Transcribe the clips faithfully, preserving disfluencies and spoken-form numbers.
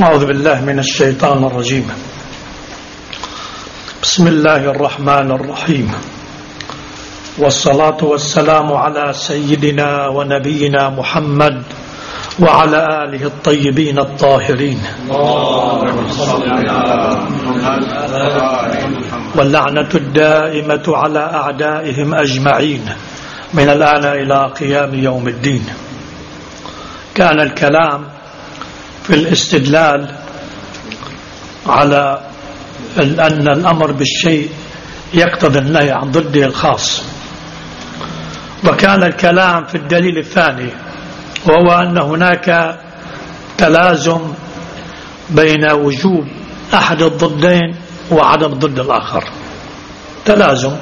أعوذ بالله من الشيطان الرجيم. بسم الله الرحمن الرحيم، والصلاة والسلام على سيدنا ونبينا محمد وعلى آله الطيبين الطاهرين، واللعنة الدائمة على أعدائهم أجمعين من الآن إلى قيام يوم الدين. كان الكلام في الاستدلال على أن الأمر بالشيء يقتضي النهي عن ضده الخاص، وكان الكلام في الدليل الثاني وهو أن هناك تلازم بين وجوب أحد الضدين وعدم ضد الآخر، تلازم.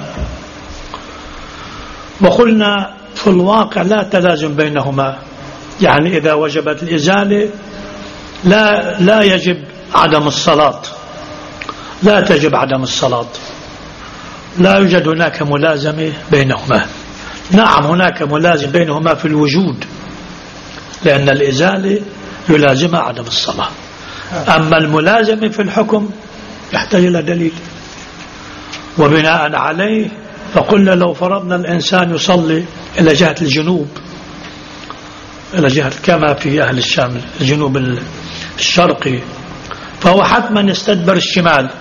وقلنا في الواقع لا تلازم بينهما، يعني إذا وجبت الإزالة لا لا يجب عدم الصلاة، لا تجب عدم الصلاة، لا يوجد هناك ملازمة بينهما. نعم هناك ملازم بينهما في الوجود، لأن الإزالة يلازمها عدم الصلاة، أما الملازمة في الحكم يحتاج إلى دليل. وبناء عليه فقلنا لو فرضنا الإنسان يصلي إلى جهة الجنوب، إلى جهة كما في أهل الشام الجنوب الشرقي، فهو حتما يستدبر الشمال،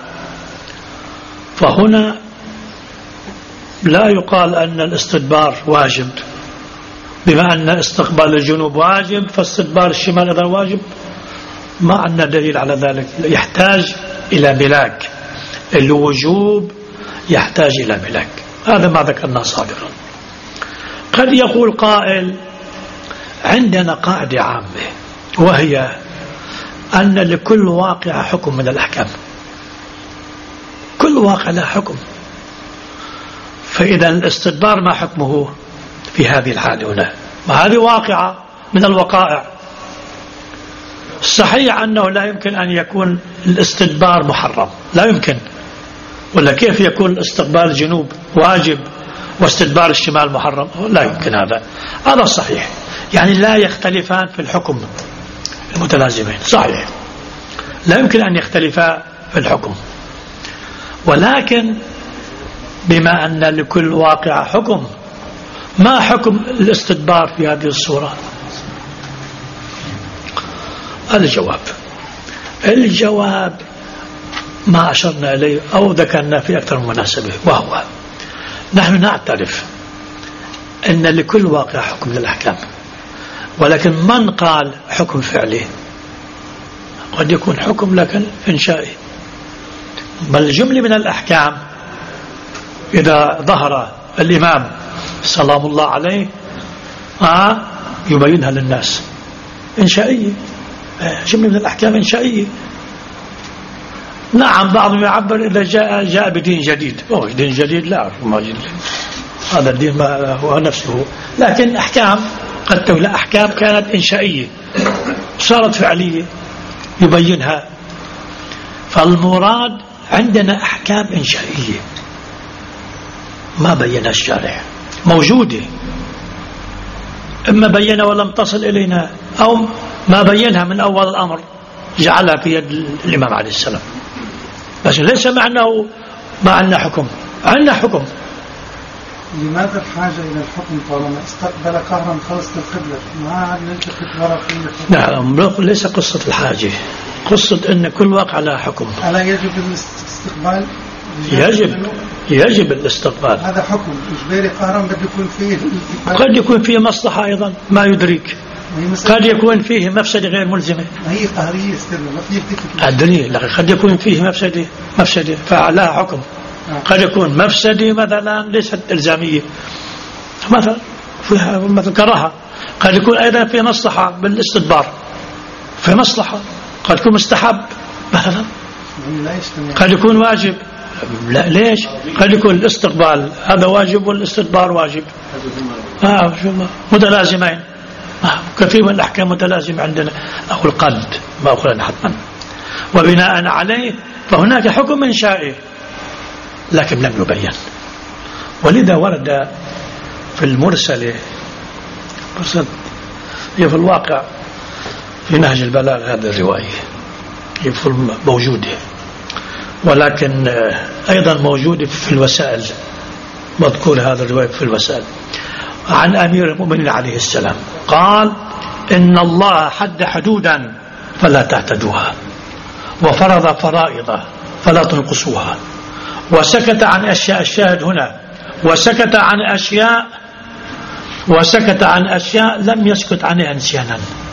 فهنا لا يقال أن الاستدبار واجب، بما أن استقبال الجنوب واجب فاستدبار الشمال أيضا واجب، ما عندنا دليل على ذلك. يحتاج إلى ملاك، الوجوب يحتاج إلى ملاك، هذا ما ذكرنا سابقا. قد يقول قائل عندنا قاعدة عامة، وهي أن لكل واقع حكم من الأحكام، كل واقع له حكم، فإذا الاستدبار ما حكمه في هذه الحالة هنا؟ وهذه واقعة من الوقائع. صحيح أنه لا يمكن أن يكون الاستدبار محرم، لا يمكن، ولا كيف يكون استقبال الجنوب واجب واستدبار الشمال محرم؟ لا يمكن، هذا هذا صحيح، يعني لا يختلفان في الحكم المتلازمين، صحيح لا يمكن أن يختلفا في الحكم، ولكن بما أن لكل واقع حكم، ما حكم الاستدبار في هذه الصورة؟ الجواب الجواب ما أشرنا إليه أو ذكرنا في أكثر من مناسبة، وهو نحن نعترف أن لكل واقع حكم للأحكام، ولكن من قال حكم فعلي؟ قد يكون حكم لكن إنشائي، بل الجملة من الأحكام إذا ظهر الإمام سلام الله عليه آه يبينها للناس، إنشائية، جملة من الأحكام إنشائية. نعم بعضهم يعبر إذا جاء جاء بدين جديد، أوه دين جديد لا أعرف ما جديد، هذا الدين ما هو نفسه، لكن أحكام قد تكون أحكام كانت إنشائية صارت فعلية يبينها. فالمراد عندنا أحكام إنشائية ما بينها الشارع، موجودة، إما بينها ولم تصل إلينا، أو ما بينها من أول الأمر جعلها في يد الإمام عليه السلام، بس ليس معناه ما عندنا حكم، عندنا حكم. لماذا الحاجة إلى الحكم طالما استقبل قهرا خلصت القبلة؟ ما نلتفت وراء كل نعم، ليس قصة الحاجة، قصة أن كل واقع له حكم. ألا يجب الاستقبال؟ يجب يجب الاستقبال، هذا حكم إجباري قهرا، قد يكون فيه قد يكون فيه مصلحة أيضا ما يدرك، قد يكون فيه مفسدة غير ملزمة، هي قهرية استقبال ما فيه تكتب أدري، لكن قد يكون فيه مفسدة مفسدة فعلها حكم. قد يكون مفسدة مثلا ليست إلزامية، مثلا فيها مثل كراهة، قد يكون أيضا في مصلحة بالاستدبار، في مصلحة قد يكون مستحب مثلا، قد يكون واجب، لا ليش؟ قد يكون الاستقبال هذا واجب والاستدبار واجب، آه متلازمين، آه كثير من الأحكام متلازمة عندنا، أو القد ما أقول حتما. وبناء عليه فهناك حكم إنشائي لكن لم يبين، ولذا ورد في المرسلة هي في الواقع في نهج البلاغ هذه الرواية موجودة، ولكن أيضا موجودة في الوسائل، مذكور هذا الرواية في الوسائل عن أمير المؤمنين عليه السلام قال: إن الله حد حدودا فلا تعتدوها، وفرض فرائض فلا تنقصوها، وسكت عن أشياء، الشاهد هنا وسكت عن أشياء وسكت عن أشياء لم يسكت عنها نسيانا،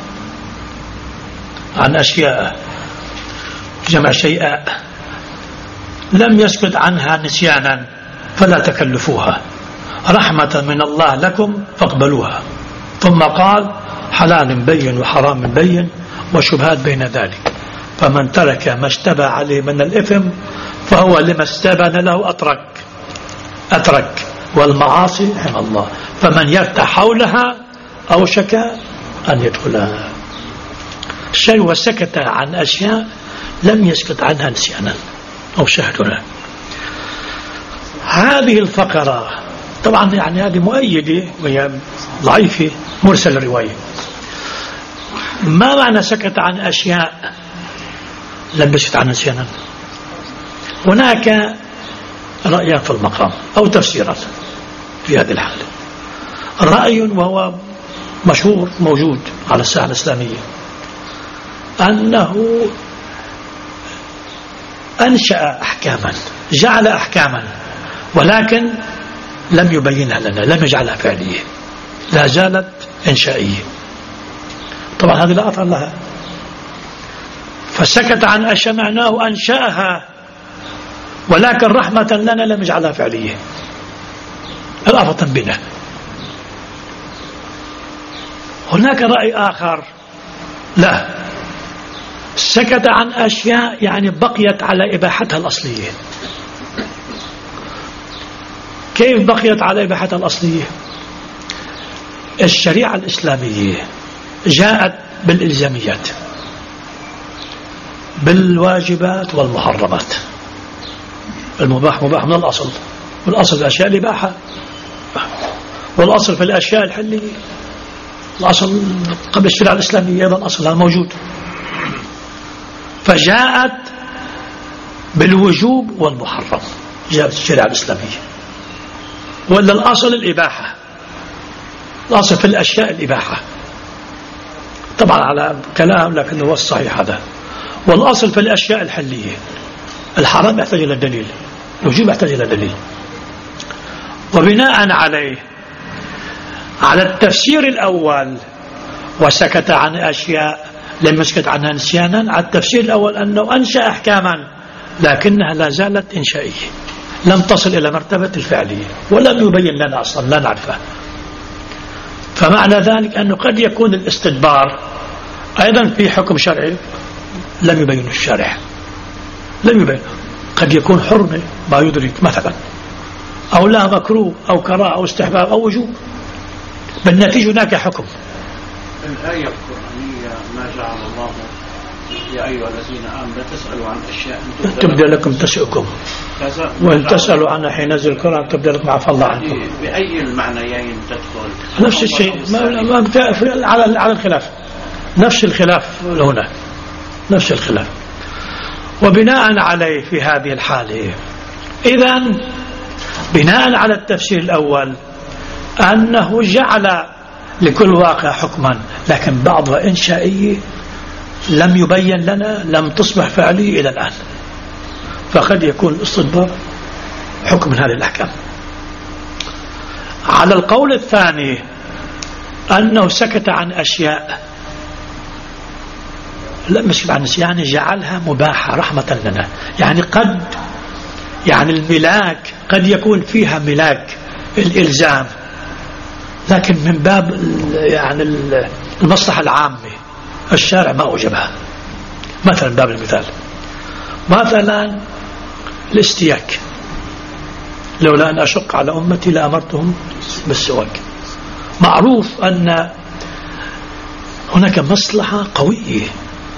عن أشياء جمع شيئاء لم يسكت عنها نسيانا فلا تكلفوها، رحمة من الله لكم فاقبلوها. ثم قال: حلال بين وحرام بين وشبهات بين ذلك، فمن ترك ما اشتبه عليه من الإثم فهو لما استبان له أترك أترك والمعاصي رحم الله، فمن يرتع حولها أوشك أن يدخلها. الشيء وسكت عن أشياء لم يسكت عنها نسيانا أو شهدنا. هذه الفقرة طبعا يعني هذه مؤيدة وهي ضعيفة مرسل الرواية. ما معنى سكت عن أشياء لم يسكت عنها نسيانا؟ هناك رأيان في المقام أو تفسيرات في هذه الحالة. رأي وهو مشهور موجود على الساحة الإسلامية أنه أنشأ أحكاما، جعل أحكاما، ولكن لم يبينها لنا، لم يجعلها فعلية، لا زالت إنشائية. طبعا هذه لا أثر لها، فسكت عن أشياء معناه أنشأها، ولكن رحمة لنا لم يجعلها فعلية رأفة بنا. هناك رأي آخر لا، سكت عن أشياء يعني بقيت على إباحتها الأصلية. كيف بقيت على إباحتها الأصلية؟ الشريعة الإسلامية جاءت بالإلزاميات، بالواجبات والمحرمات. المباح مباح من الأصل، والأصل الأشياء الإباحة، والأصل في الأشياء الحلية. الأصل قبل الشريعة الإسلامية أيضا أصلها موجود، فجاءت بالوجوب والمحرم، جاءت الشريعة الإسلامية. ولا الأصل الإباحة، الأصل في الأشياء الإباحة طبعا على كلام لكن هو الصحيح هذا. والأصل في الأشياء الحلية، الحرام يحتاج إلى دليل، الوجوب يحتاج إلى دليل. وبناء عليه على التفسير الأول وسكت عن أشياء لم يسكت عنها نسيانا، على التفسير الأول أنه أنشأ أحكاما لكنها لا زالت إنشائية، لم تصل إلى مرتبة الفعلية، ولم يبين لنا أصلا، لا نعرفه. فمعنى ذلك أنه قد يكون الاستدبار أيضا في حكم شرعي لم يبين الشارع، لم يبين، قد يكون حرمة ما يدرك مثلا، أو لا مكروه أو كراهة أو استحباب أو وجوب، بالنتيجة هناك حكم. الآية القرآنية ما جعل الله يا أيها الذين آمنوا لا تسألوا عن أشياء تبدأ لكم تسؤكم وإن تسألوا عنها حين نزل القرآن تبدأ لكم عفى الله عنكم. بأي المعنيين تدخل؟ نفس الشيء، ما ما على على الخلاف، نفس الخلاف هنا، نفس الخلاف. وبناء عليه في هذه الحالة إذن بناء على التفسير الأول أنه جعل لكل واقع حكما، لكن بعضها إنشائي لم يبين لنا، لم تصبح فعلية إلى الآن، فقد يكون الاستدبار حكم من هذه الأحكام. على القول الثاني أنه سكت عن أشياء لم يسكت عن أشياء يعني جعلها مباحة رحمة لنا، يعني قد يعني الملاك قد يكون فيها ملاك الإلزام، لكن من باب يعني المصلحة العامة الشارع ما أوجبها. مثلا باب المثال، مثلا الاستياك، لولا أن أشق على أمتي لأمرتهم بالسواك. معروف أن هناك مصلحة قوية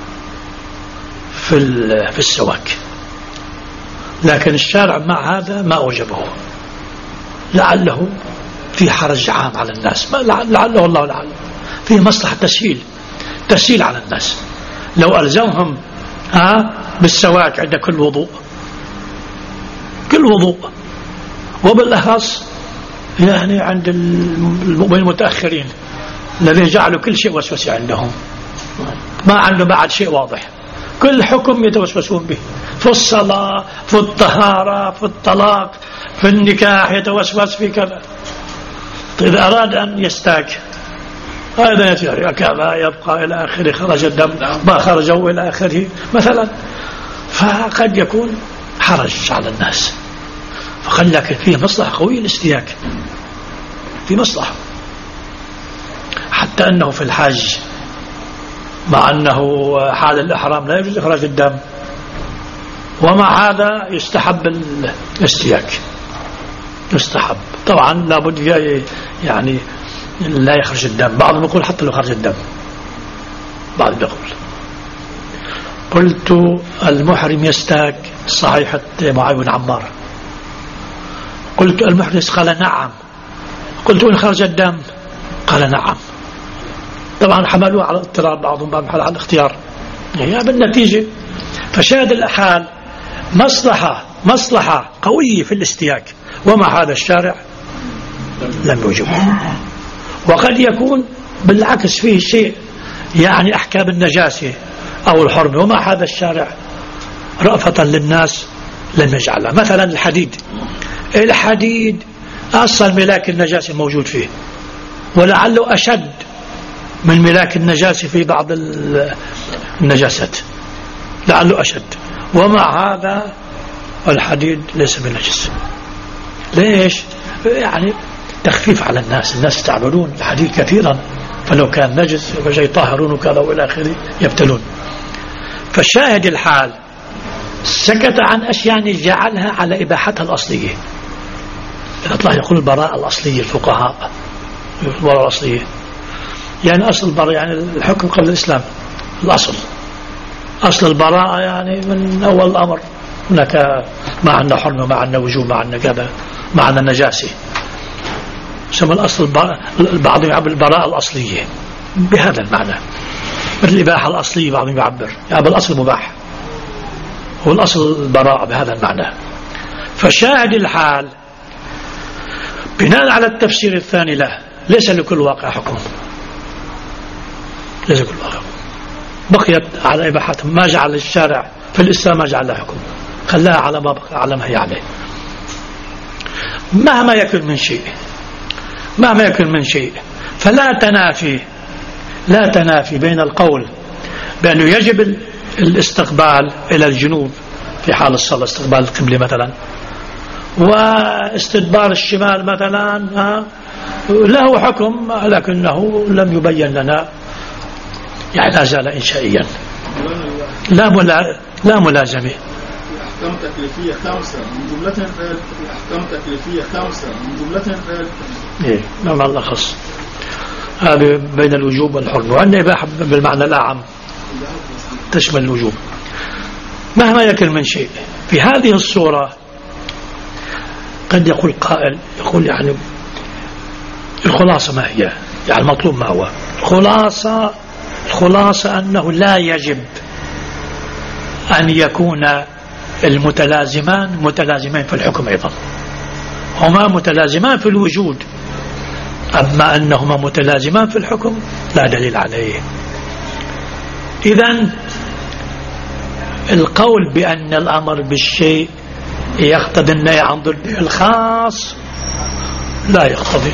في في السواك، لكن الشارع مع هذا ما أوجبه، لعله في حرج عام على الناس، لعله الله لعله فيه مصلحة تسهيل تسهيل على الناس. لو ألزمهم ها بالسواك عند كل وضوء، كل وضوء، وبالأخص يعني عند المؤمنين المتأخرين الذين جعلوا كل شيء وسوسة عندهم، ما عنده بعد شيء واضح، كل حكم يتوسوسون به، في الصلاة، في الطهارة، في الطلاق، في النكاح يتوسوس في كذا. إذا أراد أن يستاك هذا يتيار كذا يبقى إلى آخره، خرج الدم ما خرجوا إلى آخره مثلا، فقد يكون حرج على الناس. فقال لكن فيه مصلحة قوية الاستياك، في مصلحة، حتى أنه في الحج مع أنه حال الإحرام لا يجوز إخراج الدم، ومع هذا يستحب الاستياك، يستحب طبعا لابد يعني لا يخرج الدم. بعضهم يقول حتى لو خرج الدم، بعضهم يقول. قلت المحرم يستاك، صحيحة معاذ بن عمار. قلت المحرم قال نعم. قلت إن خرج الدم قال نعم. طبعا حملوه على الاضطرار، بعضهم على الاختيار، يعني بالنتيجة فشاهد الحال مصلحة مصلحة قوية في الاستياك، ومع هذا الشارع لم يوجبه. وقد يكون بالعكس فيه شيء يعني أحكام النجاسة أو الحرمة، ومع هذا الشارع رأفة للناس لم يجعلها. مثلا الحديد، الحديد أصلا ملاك النجاسة موجود فيه، ولعله أشد من ملاك النجاسة في بعض النجاسات، لعله أشد، ومع هذا الحديد ليس بنجس. ليش؟ يعني تخفيف على الناس، الناس يستعملون الحديد كثيرا، فلو كان نجس فجاي يطهرون وكذا والى اخره يبتلون. فالشاهد الحال سكت عن أشياء جعلها على إباحتها الأصلية. يطلع يقول البراءة الأصلية، الفقهاء البراءة الأصلية يعني أصل البراءة يعني الحكم قبل الإسلام، الأصل أصل البراءة يعني من أول الأمر، هناك ما عندنا حرمة، ما عندنا وجوب، ما عندنا كذا، ما عندنا نجاسة، سمى الأصل البعض يعبر البراءة الأصلية بهذا المعنى، مثل الإباحة الأصلية بعضهم يعبر يعني بالأصل مباح، هو الأصل البراءة بهذا المعنى. فشاهد الحال بناء على التفسير الثاني له ليس لكل واقع حكم، ليس لكل واقع، بقيت على إباحتهم، ما جعل الشارع في الإسلام ما جعل لها حكم، خلاها على ما بقى على ما هي عليه. مهما يكن من شيء مهما يكن من شيء فلا تنافي لا تنافي بين القول بأنه يجب الاستقبال إلى الجنوب في حال الصلاة، استقبال القبلة مثلا، واستدبار الشمال مثلا له حكم، لكنه لم يبين لنا، يعني لا زال إنشائيا، لا ملا لا ملازمة. أحكام تكليفية خمسة من جملة الفعل، أحكام تكليفية خمسة من جملة الفعل. إيه نعم الله خص هذا بين الوجوب والحرمة، وأن إباحة بالمعنى الأعم تشمل الوجوب. مهما يكن من شيء في هذه الصورة قد يقول قائل، يقول يعني الخلاصة ما هي؟ يعني المطلوب ما هو؟ الخلاصة الخلاصة أنه لا يجب أن يكون المتلازمان متلازمان في الحكم أيضا، هما متلازمان في الوجود، أما أنهما متلازمان في الحكم لا دليل عليه. إذن القول بأن الأمر بالشيء يقتضي النهي عن ضده الخاص لا يقتضي،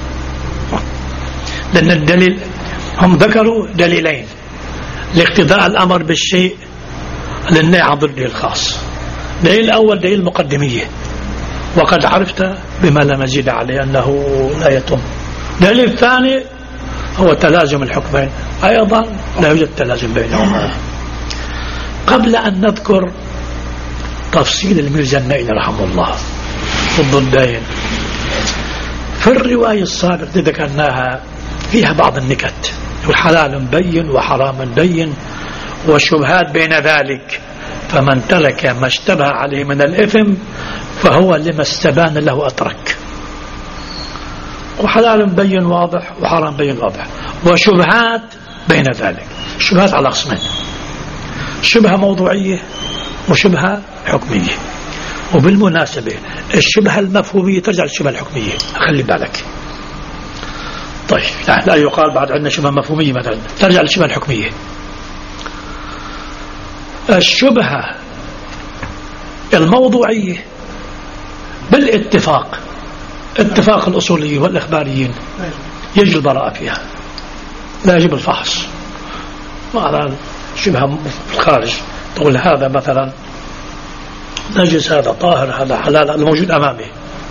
لأن الدليل هم ذكروا دليلين لاقتضاء الأمر بالشيء للنهي عن ضده الخاص. دليل الأول دليل المقدمية، وقد عرفت بما لا مزيد عليه أنه لا يتم. دليل الثاني هو تلازم الحكمين، أيضا لا يوجد تلازم بينهما. قبل أن نذكر تفصيل الميرزا النائل رحمه الله الضدين، في الرواية السابقة ذكرناها فيها بعض النكت، والحلال بين وحرام بين والشبهات بين ذلك، فمن ترك ما اشتبه عليه من الإثم فهو لما استبان له أترك. وحلال بين واضح وحرام بين واضح، وشبهات بين ذلك. الشبهات على قسمين، شبهة موضوعية وشبهة حكمية. وبالمناسبة الشبهة المفهومية ترجع للشبهة الحكمية، خلي بالك. طيب لا يقال بعد عندنا شبهة مفهومية مثلا، ترجع للشبهة الحكمية. الشبهة الموضوعية بالاتفاق، اتفاق الأصوليين والإخباريين يجب البراءة فيها، لا يجب الفحص. مثلا شبهة في الخارج تقول هذا مثلا نجس، هذا طاهر، هذا حلال، الموجود أمامي،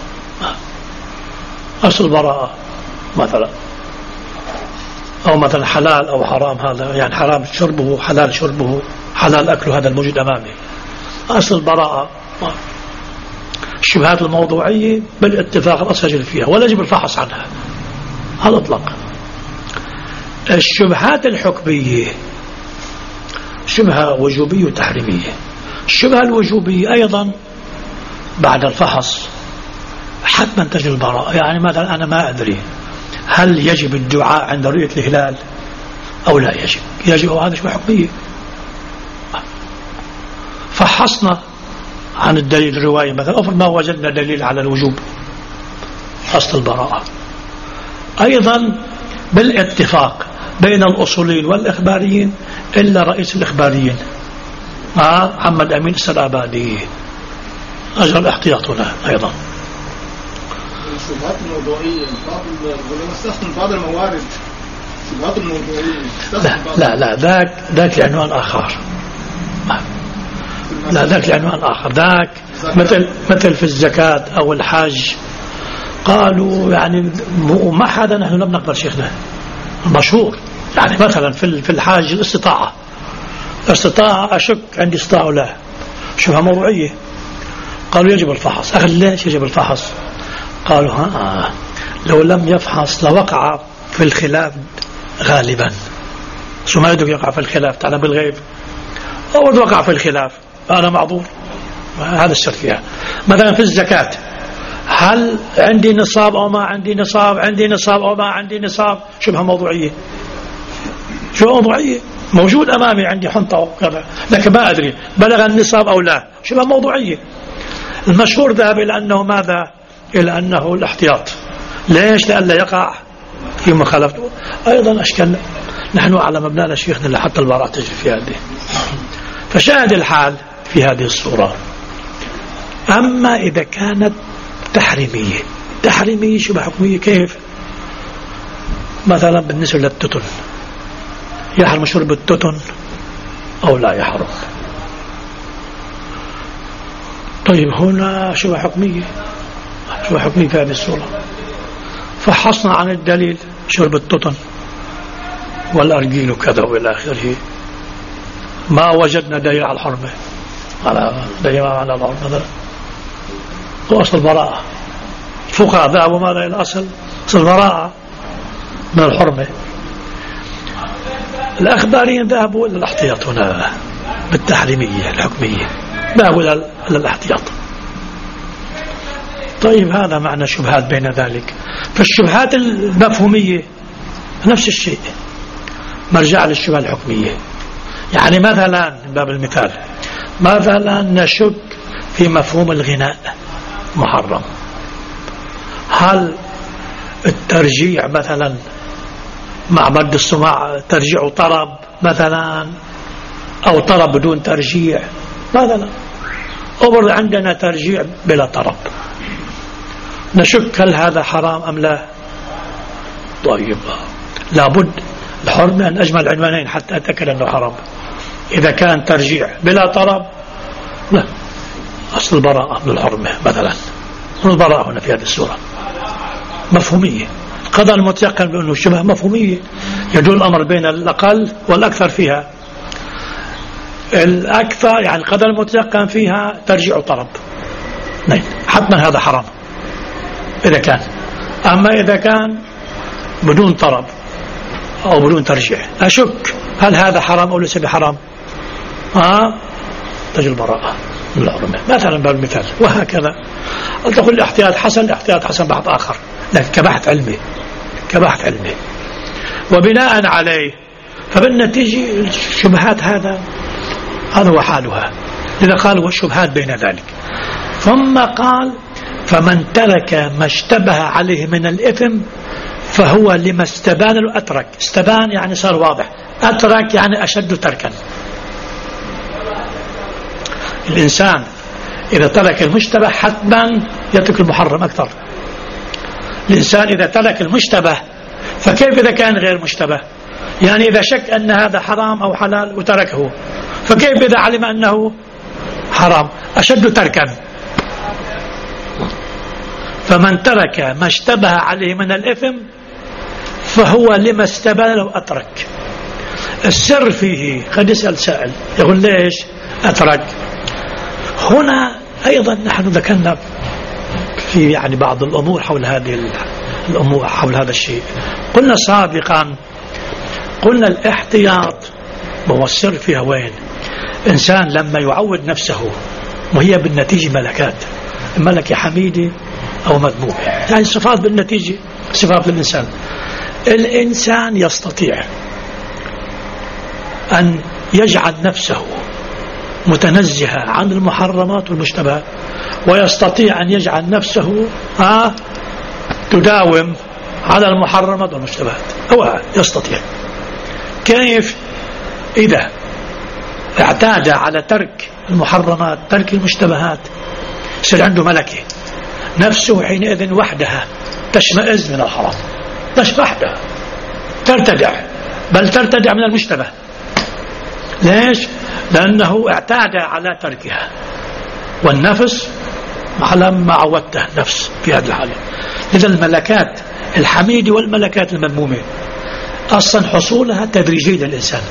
أصل براءة مثلا. أو مثلا حلال أو حرام، هذا يعني حرام شربه، حلال شربه، حلال أكله، هذا الموجود أمامي، أصل براءة. الشبهات الموضوعية بالاتفاق الأسجل فيها ولا يجب الفحص عنها على الإطلاق. الشبهات الحكمية شبهة وجوبية وتحريمية. الشبهة الوجوبية أيضا بعد الفحص حتما تجب البراءة. يعني مثلا أنا ما أدري هل يجب الدعاء عند رؤية الهلال أو لا يجب، يجب، وهذا شبهة حكمية. فحصنا عن الدليل الرواية مثلا، أفرض ما وجدنا دليل على الوجوب، أصل البراءة. أيضا بالاتفاق بين الأصوليين والإخباريين إلا رئيس الإخباريين مع محمد أمين السرابادي أجرى الاحتياط هنا. أيضا الشبهات الموضوعية بعض نستخدم بعض الموارد، الشبهات الموضوعية لا لا لا ذاك ذاك لعنوان آخر. لا ذاك لعنوان آخر. ذاك مثل مثل في الزكاة أو الحج قالوا يعني ما حدا نحن لم نقبل شيخنا المشهور. يعني مثلا في في الحاج الاستطاعة، الاستطاعة أشك عندي استطاعة ولا شبهة موضوعية، قالوا يجب الفحص. أخذ ليش يجب الفحص؟ قالوا ها لو لم يفحص لوقع في الخلاف غالبا. شو ما يدك يقع في الخلاف؟ تعالى بالغيب أول وقع في الخلاف أنا معذور. هذا السر فيها. مثلا في الزكاة هل عندي نصاب أو ما عندي نصاب، عندي نصاب أو ما عندي نصاب، شبهة موضوعية. شو موضوعية؟ موجود أمامي عندي حنطة وكذا لكن ما أدري بلغ النصاب أو لا، شبهة موضوعية. المشهور ذهب إلى أنه ماذا؟ إلى أنه الاحتياط. ليش؟ لألا يقع في مخالفته. أيضا أشكال نحن على مبنانا شيخنا حتى البراءة تجري في هذه. فشاهد الحال في هذه الصورة. أما إذا كانت تحريمية، تحريمية شبه حكمية. كيف؟ مثلا بالنسبة للتتن، يحرم شرب التتن أو لا يحرم؟ طيب هنا شبه حكمية، شبه حكمية في هذه الصورة. فحصنا عن الدليل شرب التتن والأرجيل وكذا وإلى آخره، ما وجدنا دليل على الحرمة، على دليل على الحرمة. هذا هو أصل البراءة. الفقهاء ذهبوا ماذا إلى الأصل؟ أصل البراءة من الحرمة. الأخباريين ذهبوا إلى الاحتياط هنا بالتحريمية الحكمية، ذهبوا إلى الاحتياط. طيب هذا معنى شبهات بين ذلك. فالشبهات المفهومية نفس الشيء، مرجع للشبهة الحكمية. يعني مثلا من باب المثال، مثلا نشك في مفهوم الغناء محرم، هل الترجيع مثلا مع مد السماع ترجيع طرب مثلا، أو طرب بدون ترجيع مثلا، أو عندنا ترجيع بلا طرب، نشك هل هذا حرام أم لا؟ طيب لابد الحرمة أن أجمع العنوانين حتى أتأكد أنه حرام. إذا كان ترجيع بلا طرب لا، أصل البراءة من الحرمة مثلا. البراءة هنا في هذه السورة مفهومية. القضاء المتيقن بأنه شبه مفهومية، يدل الأمر بين الأقل والأكثر فيها. الأكثر يعني القضاء المتيقن فيها ترجيع طرب، نعم حتما هذا حرام إذا كان. أما إذا كان بدون طرب أو بدون ترجيع أشك هل هذا حرام أو ليس بحرام، آه تجي البراءة من الحرمة مثلا بالمثال. وهكذا تقول الاحتياط حسن، الاحتياط حسن بحث آخر، لكن كبحث علمي، كبحث علمي. وبناء عليه فبالنتيجة الشبهات هذا هذا هو حالها. لذا قال والشبهات بين ذلك. ثم قال فمن ترك ما اشتبه عليه من الإثم فهو لما استبان له أترك. استبان يعني صار واضح، أترك يعني أشد تركا. الإنسان إذا ترك المشتبه حتما يترك المحرم أكثر. الإنسان إذا ترك المشتبه فكيف إذا كان غير مشتبه؟ يعني إذا شك أن هذا حرام أو حلال وتركه، فكيف إذا علم أنه حرام؟ أشد تركا. فمن ترك ما اشتبه عليه من الإثم فهو لما استبان له أترك. السر فيه قد يسأل سائل يقول ليش أترك؟ هنا أيضا نحن ذكرنا في يعني بعض الأمور حول هذه الأمور حول هذا الشيء. قلنا سابقا قلنا الاحتياط وهو السر فيها وين؟ إنسان لما يعود نفسه وهي بالنتيجة ملكات، ملكة حميدة أو مذمومة، يعني صفات بالنتيجة صفات الإنسان. الإنسان يستطيع أن يجعل نفسه متنزهة عن المحرمات والمشتبهات، ويستطيع أن يجعل نفسه آه تداوم على المحرمات والمشتبهات. هو يستطيع. كيف؟ إذا اعتاد على ترك المحرمات ترك المشتبهات يصير عنده ملكة، نفسه حينئذ وحدها تشمئز من الحرام، مش وحدها ترتدع، بل ترتدع من المشتبه. ليش؟ لأنه اعتاد على تركها، والنفس على ما عودته نفس في هذه الحالة. لذا الملكات الحميدة والملكات المذمومة أصلا حصولها تدريجي للإنسان،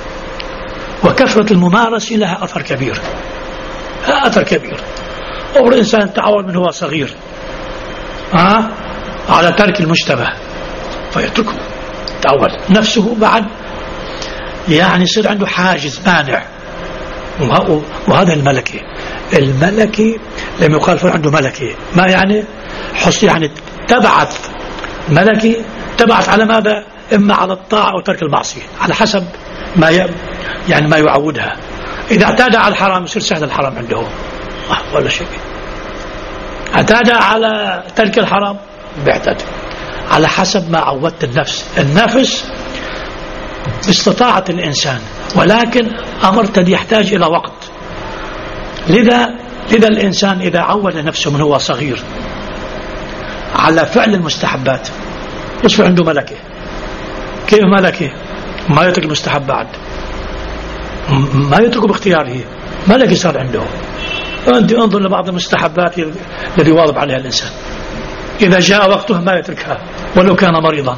وكثرة الممارسة لها أثر كبير، لها أثر كبير. أو الإنسان تعود من هو صغير آه على ترك المشتبه فيتركه، تعود نفسه بعد يعني يصير عنده حاجز مانع. وهذا الملكة الملكة لم يقال فيه عنده ملكة، ما يعني حص يعني تبعث ملكة تبعث على ماذا؟ إما على الطاعة أو ترك المعصية على حسب ما ي... يعني ما يعودها. إذا اعتاد على الحرام يصير سهل الحرام عنده ولا شيء. اعتاد على ترك الحرام بيعتاد على حسب ما عودت النفس. النفس باستطاعة الإنسان، ولكن أمر قد يحتاج إلى وقت. لذا لذا الإنسان إذا عود نفسه من هو صغير على فعل المستحبات يصبح عنده ملكة. كيف ملكة؟ ما يترك المستحب بعد، ما يتركه باختياره، ملكة صار عنده. أنت انظر لبعض المستحبات الذي واظب عليها الإنسان، إذا جاء وقته ما يتركها ولو كان مريضا.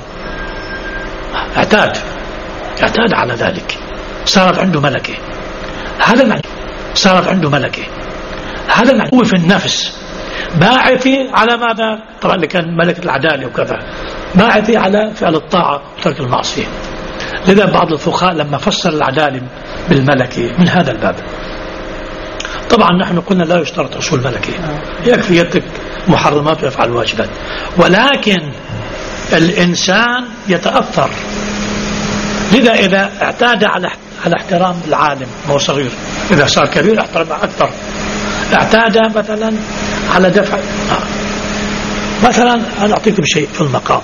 اعتاد اعتاد على ذلك، صارت عنده ملكة. هذا معنى صارت عنده ملكة، هذا معنى هو في النفس باعثي على ماذا؟ طبعا اللي كان ملكة العدالة وكذا، باعثي على فعل الطاعة وترك المعصية. لذا بعض الفقهاء لما فسر العدالة بالملكة من هذا الباب. طبعا نحن قلنا لا يشترط حصول ملكة، يكفي يترك محرمات ويفعل واجبات، ولكن الإنسان يتأثر. لذا إذا اعتاد على على احترام العالم وهو صغير، إذا صار كبير احترم أكثر. اعتاد مثلا على دفع مثلا. أنا أعطيكم شيء في المقام.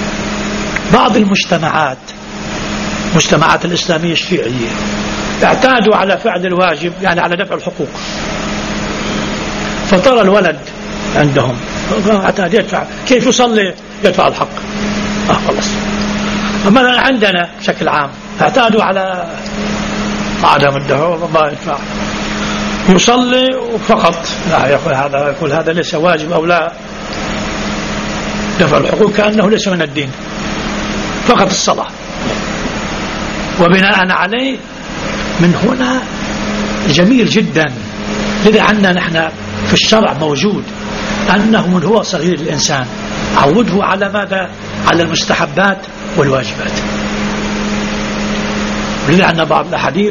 بعض المجتمعات مجتمعات الإسلامية الشيعية اعتادوا على فعل الواجب، يعني على دفع الحقوق. فطر الولد عندهم اعتاد يدفع، كيف يصلي؟ يدفع الحق. آه خلص. أما عندنا بشكل عام اعتادوا على عدم الدفع، ما يدفع، يصلي فقط. لا يقول هذا يقول هذا ليس واجب أو لا، دفع الحقوق كأنه ليس من الدين، فقط الصلاة. وبناء عليه من هنا جميل جدا. لذا عندنا نحن في الشرع موجود أنه من هو صغير الإنسان عوده على ماذا؟ على المستحبات والواجبات. لذا عندنا بعض الأحاديث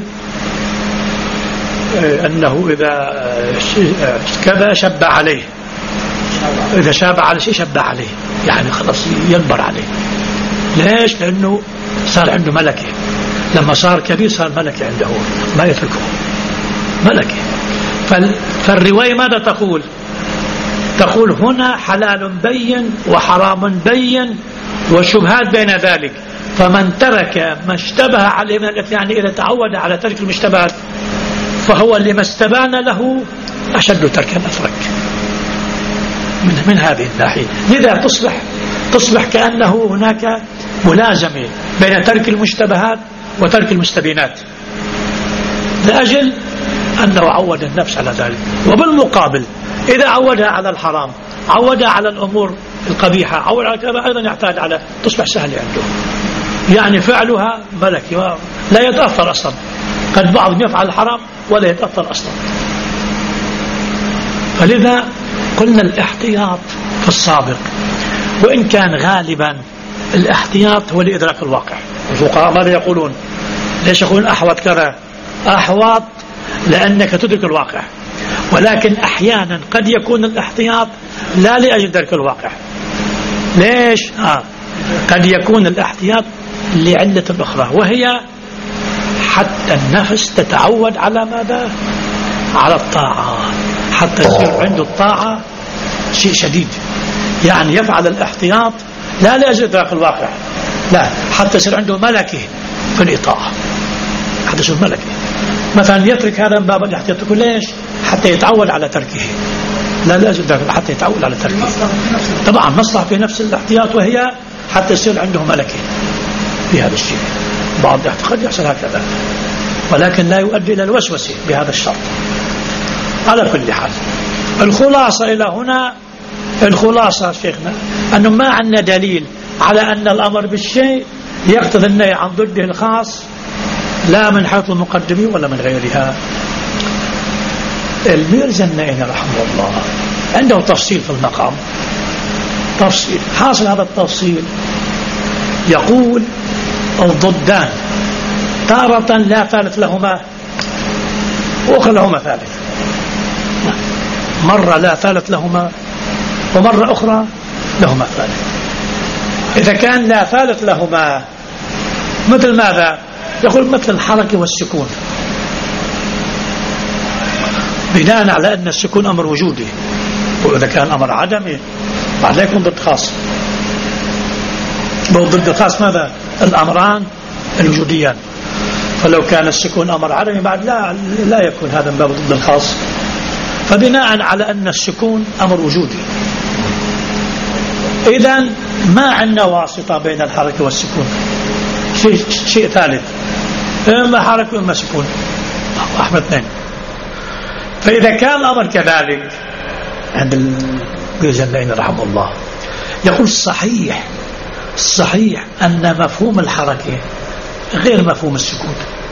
أنه إذا كذا شب عليه، إذا شاب على شيء شب عليه، يعني خلاص ينبر عليه. ليش؟ لأنه صار عنده ملكة، لما صار كبير صار ملكة عنده، ما يتركه. ملكي. فالرواية ماذا تقول؟ تقول هنا حلال بين وحرام بين وشبهات بين ذلك، فمن ترك ما اشتبه عليه من الاثنين، يعني إذا تعود على ترك المشتبهات فهو لما استبان له أشد تركا أترك من, من هذه الناحية. لذا تصبح تصبح كأنه هناك ملازمة بين ترك المشتبهات وترك المستبينات، لأجل أنه عود النفس على ذلك. وبالمقابل إذا عودها على الحرام، عودها على الأمور القبيحة، عودها على كذا، أيضا يعتاد على، تصبح سهلة عنده، يعني فعلها ملكي لا يتأثر أصلا. قد بعضهم يفعل الحرام ولا يتأثر أصلا. فلذا قلنا الاحتياط في السابق، وإن كان غالبا الاحتياط هو لإدراك الواقع. الفقهاء ماذا يقولون؟ ليش يقولون أحوط كذا؟ أحوط لأنك تدرك الواقع، ولكن أحيانا قد يكون الاحتياط لا لأجل إدراك الواقع. ليش؟ آه. قد يكون الاحتياط لعلة أخرى، وهي حتى النفس تتعود على ماذا؟ على الطاعة، حتى يصير عنده الطاعة شيء شديد. يعني يفعل الاحتياط لا لأجل إدراك الواقع، لا، حتى يصير عنده ملكة في الإطاعة، حتى يصير ملكة. مثلا يترك هذا من باب الاحتياط، تقول ليش؟ حتى يتعود على تركه، لا لازم حتى يتعود على تركه. طبعا مصلحة في نفس الاحتياط، وهي حتى يصير عنده ملكة في هذا الشيء. بعض الاعتقاد يحصل هكذا، ولكن لا يؤدي إلى الوسوسة بهذا الشرط. على كل حال الخلاصة إلى هنا، الخلاصة شيخنا أنه ما عندنا دليل على أن الأمر بالشيء يقتضي النهي عن ضده الخاص، لا من حيث المقدمين ولا من غيرها. الميرزا النائن رحمه الله عنده تفصيل في المقام، تفصيل. حاصل هذا التفصيل يقول الضدان تارة لا ثالث لهما، وأخرى لهما ثالث، مرة لا ثالث لهما ومرة أخرى لهما ثالث. إذا كان لا ثالث لهما مثل ماذا؟ يقول مثل الحركة والسكون، بناء على أن السكون أمر وجودي، وإذا كان أمر عدمي بعد لا يكون ضد خاص. ضد الخاص ماذا؟ الأمران الوجوديان. فلو كان السكون أمر عدمي بعد لا لا يكون هذا من باب ضد الخاص. فبناء على أن السكون أمر وجودي، إذن ما عندنا واسطة بين الحركة والسكون، شيء, شيء ثالث، إما حركة وإما سكون، أحمد اثنين. فإذا كان الأمر كذلك عند الجزلين رحمه الله يقول الصحيح الصحيح أن مفهوم الحركة غير مفهوم السكون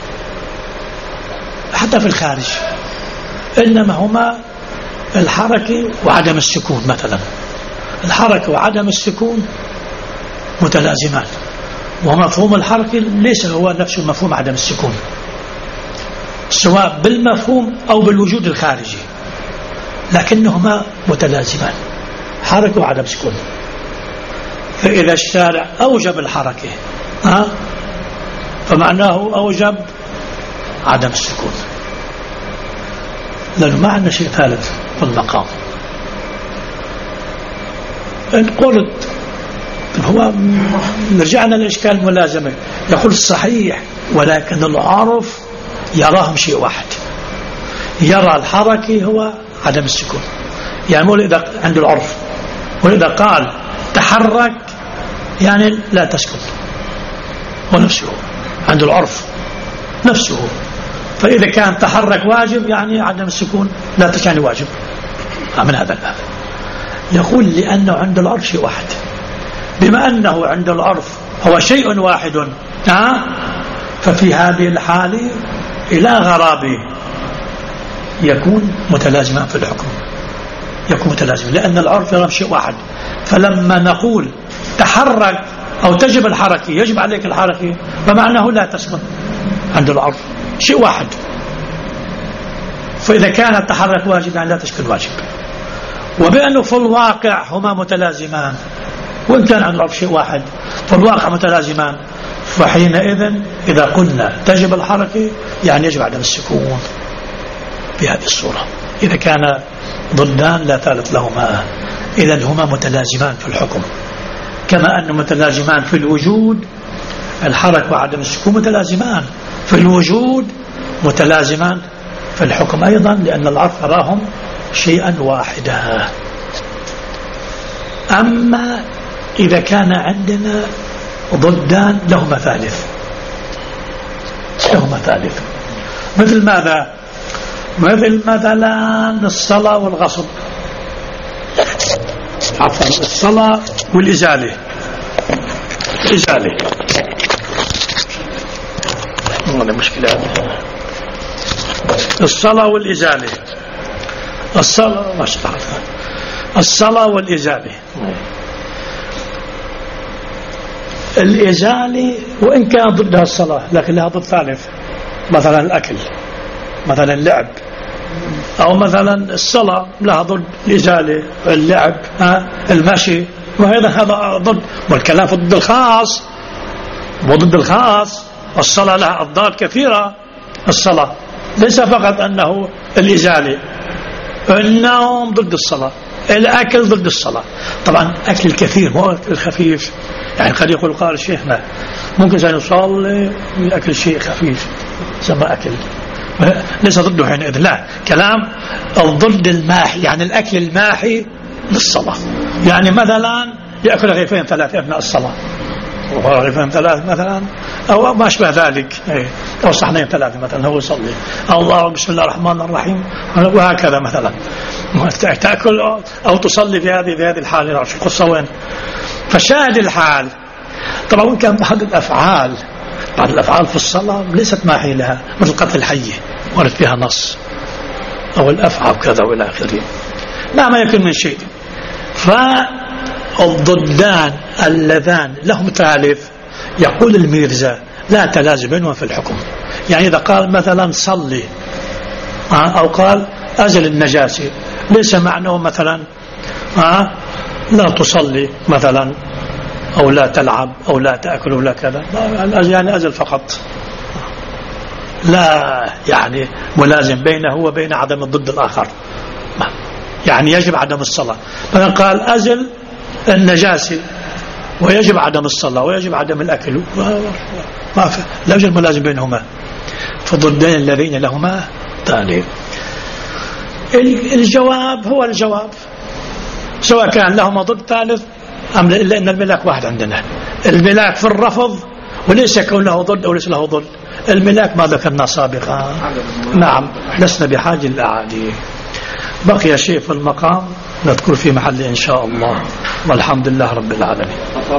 حتى في الخارج، إنما هما الحركة وعدم السكون. مثلا الحركة وعدم السكون متلازمان، ومفهوم الحركة ليس هو نفس مفهوم عدم السكون، سواء بالمفهوم أو بالوجود الخارجي، لكنهما متلازمان، حركة وعدم سكون. فإذا الشارع أوجب الحركة ها فمعناه أوجب عدم السكون، لأنه ما عندنا شيء ثالث في المقام. إن قلت هو نرجعنا للإشكال الملازمة، يقول الصحيح ولكن العرف يراهم شيء واحد، يرى الحركة هو عدم السكون. يعني مو إذا عند العرف، وإذا قال تحرك يعني لا تسكن، ونفسه عند العرف نفسه. فإذا كان تحرك واجب يعني عدم السكون لا تعني واجب. من هذا الباب يقول لأنه عند العرف شيء واحد، بما أنه عند العرف هو شيء واحد ها ففي هذه الحالة إلى غرابه يكون متلازما في الحكم، يكون متلازما لأن العرف يرى شيء واحد. فلما نقول تحرك أو تجب الحركة يجب عليك الحركة فمعناه لا تسكن عند العرف شيء واحد. فإذا كان التحرك واجب يعني لا تشكل واجب، وبأنه في الواقع هما متلازمان، وإن كان عند العرف شيء واحد في الواقع متلازمان، فحينئذ إذا قلنا تجب الحركة يعني يجب عدم السكون. بهذه الصورة. إذا كان ضدان لا ثالث لهما، إذن هما متلازمان في الحكم، كما أن متلازمان في الوجود، الحركة وعدم السكون متلازمان في الوجود، متلازمان في الحكم أيضا، لأن العرف أراهم شيئا واحدا. أما إذا كان عندنا ضدان لهما ثالث، لهما ثالث مثل ماذا؟ مثل مثلا الصلاة والغصب، عفوا الصلاة والإزالة. الإزالة هذا مشكلة. الصلاة والإزالة، الصلاة ما شاء الله، الصلاة والإزالة. الإزالة وإن كان ضدها الصلاة لكن لها ضد ثالث، مثلا الأكل، مثلا اللعب، أو مثلا الصلاة لها ضد الإزالة، اللعب، المشي، وأيضا هذا ضد. والكلام في ضد الخاص وضد الخاص. الصلاة لها أضداد كثيرة. الصلاة ليس فقط أنه الإزالة، النوم ضد الصلاة، الأكل ضد الصلاة. طبعا أكل الكثير مو أكل الخفيف، يعني قد يقول قال شيخنا ممكن سنصلي أكل شيء خفيف سمى أكل، ليس ضده حينئذ، لا، كلام الضد الماحي، يعني الأكل الماحي للصلاة. يعني مثلا يأكل رغيفين ثلاثة أثناء الصلاة، رغيفين ثلاثة مثلا، أو ما أشبه ذلك، أو صحنين ثلاثة مثلا هو يصلي، الله بسم الله الرحمن الرحيم، وهكذا مثلا تأكل أو تصلي في هذه في هذه الحالة، في القصة وين. فشاهد الحال. طبعا كان بعض الأفعال بعض الأفعال في الصلاة ليست ماحية لها، مثل قتل الحية ورد فيها نص، أو الأفعى وكذا وإلى آخره، لا ما يكون من شيء. فالضدان اللذان لهم ثالث. يقول الميرزا لا تلازم بينهما في الحكم. يعني إذا قال مثلا صلي أو قال أزل النجاسة، ليس معناه مثلا لا تصلي مثلا، أو لا تلعب، أو لا تأكل، ولا كذا، يعني أزل فقط، لا يعني ملازم بينه وبين عدم الضد الآخر. يعني يجب عدم الصلاة، مثلا قال أزل النجاسة ويجب عدم الصلاة ويجب عدم الأكل، ما في، لا يوجد ملازم بينهما. فضدين الذين لهما تالي. الجواب هو الجواب، سواء كان لهما ضد ثالث أم لا، إلا أن الملاك واحد عندنا. الملاك في الرفض، وليس يكون له ضد أو ليس له ضد. الملاك ما ذكرنا سابقا، نعم، لسنا بحاجة للأعادي. بقي شيء في المقام نذكر في محل إن شاء الله، والحمد لله رب العالمين.